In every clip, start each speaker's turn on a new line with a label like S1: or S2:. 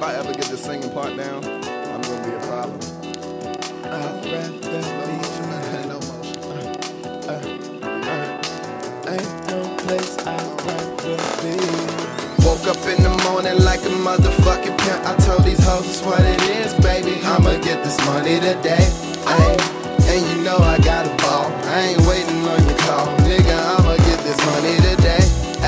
S1: if I ever get the singing part down, I'm gonna be a problem.
S2: I'd rather be
S1: No motion.
S2: ain't no place I'd rather be.
S1: Woke up in the morning like a motherfucking pimp. I told these hoes it's what it is, baby. I'ma get this money today. And you know I got a ball. I ain't waiting on your call, nigga. I'ma get this money today.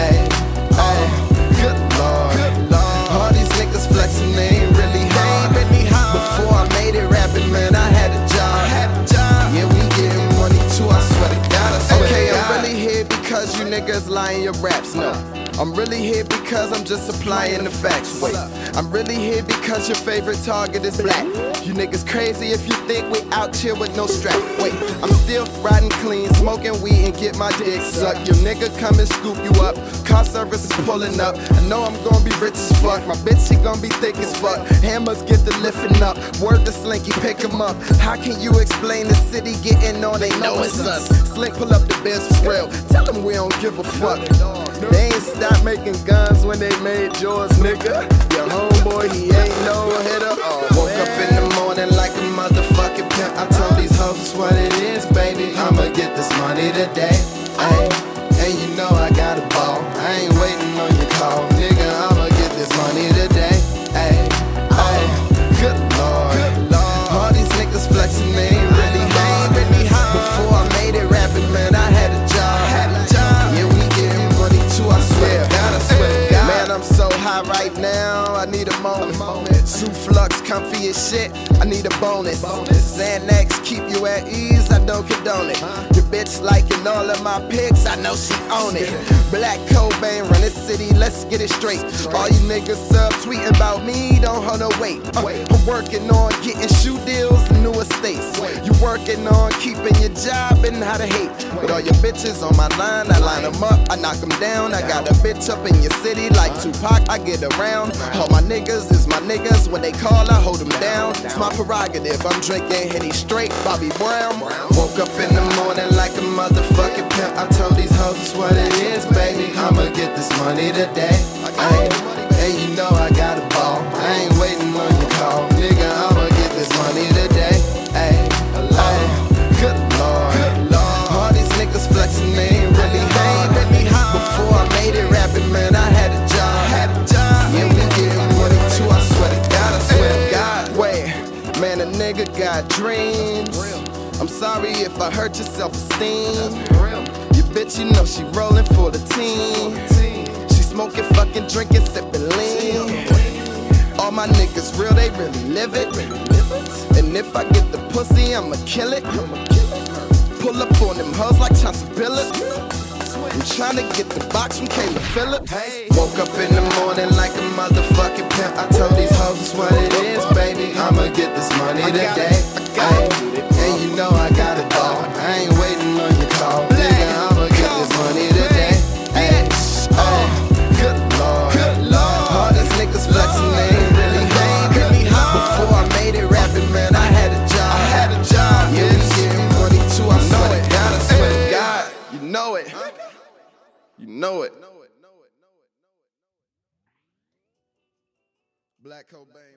S1: Good lord. All these niggas flexing, they ain't really hard. Before I made it rapping, man, I had a job. Yeah, we getting money too, I swear to God. Okay, I'm really here because you niggas lying your raps, no. I'm really here because I'm just supplying the facts. Wait, I'm really here because your favorite target is black. You niggas crazy if you think we out here with no strap. Wait, I'm still riding clean, smoking weed and get my dick sucked. Your nigga come and scoop you up. Car service is pulling up. I know I'm gonna be rich as fuck. My bitch, she gonna be thick as fuck. Hammers get the lifting up. Word to Slinky, pick him up. How can you explain the city getting on? They know it's us. Slink pull up the bench for real. Tell them we don't give a fuck. They ain't stopped making guns when they made yours, nigga. Your homeboy, he ain't no hitter. Woke up in the morning like a motherfucking pimp. I told these hoes it's what it is, baby. I'ma get this money today. And you know I got a ball. I ain't waiting on your call, nigga. I'ma get this money today. Good lord. All these niggas flexing, they ain't really hard. Before I made it rapping, man, I had a job. Yeah, we getting money too, I swear. Man, I'm so high right now, I need a moment. Flux, comfy as shit, I need a bonus. Xanax, keep you at ease, I don't condone it. Your bitch liking all of my pics, I know she own it. Black Cobain, run this city, let's get it straight. All you niggas subtweeting about me, don't hold no weight. I'm working on getting shoe deals and new estates. You working on keeping your job and how to hate. With all your bitches on my line, I line them up, I knock them down. I got a bitch up in your city like Tupac, I get around. All my niggas is my niggas, when they call, I hold them down. It's my prerogative, I'm drinking Henny straight, Bobby Brown. Woke up in the morning like a motherfucking pimp. I told these hoes it's what it is, baby. I'ma get this money today. And you know I got a ball. I ain't waiting on your call, nigga. I'ma get this money today. Good lord. All these niggas flexing, they ain't really hard. Before I made it rapping, man, I had a job. Yeah, we getting money too, I swear to God. Wait, man, a nigga got dreams. I'm sorry if I hurt your self-esteem. Your bitch, you know she rolling for the team. She smoking, fucking, drinking, sipping lean. All my niggas real, they really live it. And if I get the pussy, I'ma kill it. Pull up on them hoes like Chauncey Billups. I'm tryna get the box from Kayla Phillips. Woke up in the morning like a motherfucking pimp. I told these hoes it's what it is, baby. I'ma get this money today. And you know I got it all. I ain't waiting on your call, nigga. I'ma get this money today. Good lord. All these niggas flexing, they ain't really hard. Before I made it rapping, man, I had a job. Yeah, we getting money too, I swear to God. You know it. You know it. Black Cobain.